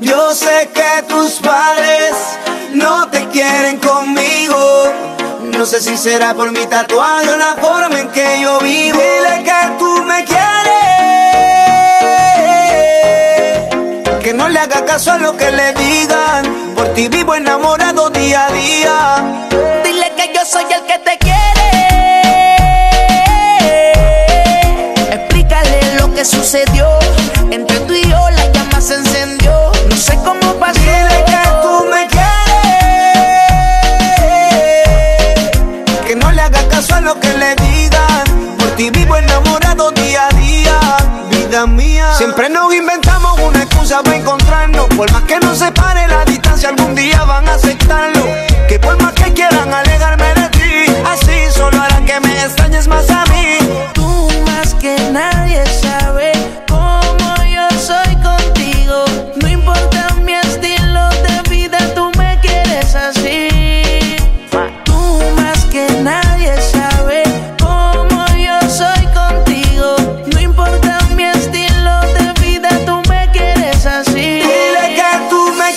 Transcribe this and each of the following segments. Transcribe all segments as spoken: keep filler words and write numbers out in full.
Yo sé que tus padres no te quieren conmigo. No sé si será por mi tatuaje o la forma en que yo vivo. Dile que tú me quieres, que no le haga caso a lo que le digan. Por ti vivo enamorado día a día. Dile que yo soy el que te quiere. Explícale lo que sucedió. Entre tú y yo la llama se encendió. No sé cómo pasó. Dile que tú me quieres, que no le haga caso a lo que le digan. Por ti vivo enamorado día a día. Vida mía. Siempre nos inventamos una excusa para encontrarnos. Por más que nos separe la distancia, algún día van a aceptarlo. Que por más que quieran alejarme de ti, así solo harán que me extrañes más a mí. Tú más que nadie sabes cómo yo soy contigo. No importa mi estilo de vida, tú me quieres así. Tú más que nadie sabes cómo yo soy contigo. No importa mi estilo de vida, tú me quieres así. Dile que tú me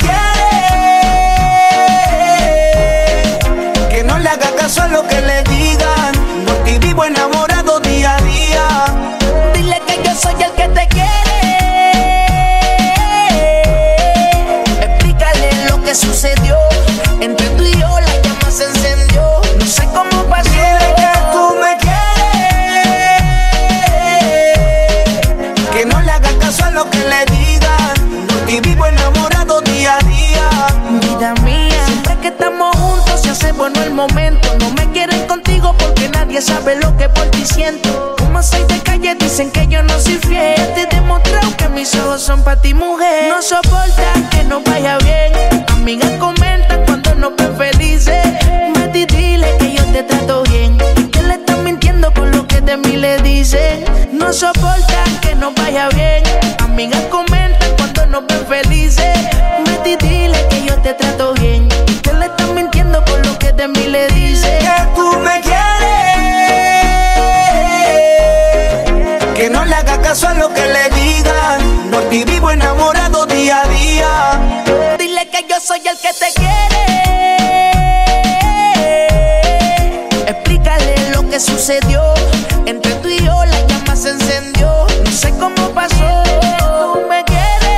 quieres, que no le haga caso a lo que le digan. Por ti vivo enamorado día a día. Dile que yo soy el que te quiere. Explícale lo que sucedió. Entre tú y yo la llama se encendió. No sé cómo pasó. Dile que tú me quieres, que no le haga caso a lo que le digan. Por ti vivo enamorado día a día. Vida mía, siempre que estamos juntos se hace bueno el momento. No me quieren contigo porque nadie sabe lo que por ti siento. Como soy de calle dicen que yo no soy fiel. Te he demostrado que mis ojos son para ti, mujer. No soportan que no vaya bien. Amigas comentan cuando nos ven felices. Vete y dile que yo te trato bien, que le están mintiendo con lo que de mí le dice. No soportan que no vaya bien. Amigas comentan cuando nos ven felices. Vete y dile que yo te trato bien, que le están mintiendo con lo que de mí le dice. Que tú me quieres, que no le haga caso a lo que le digan. Por ti vivo enamorado día a día. Dile que yo soy el que te quiere. Explícale lo que sucedió. Entre tú y yo la llama se encendió. No sé cómo pasó. Tú me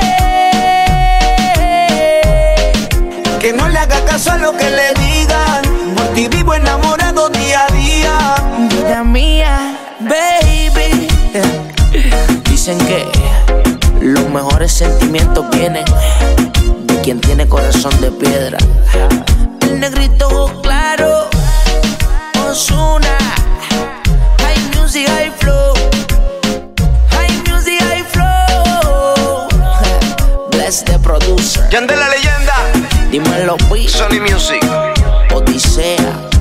quieres, Que no le haga caso a lo que le digan. Por ti vivo enamorado día a día. vida mía, baby. Dicen que los mejores sentimientos vienen de quien tiene corazón de piedra. El negrito ojo claro, Ozuna. High music, high flow. High music, high flow. Bless the producer. Yandel la leyenda. Dímelo, P. Sony Music. Odisea.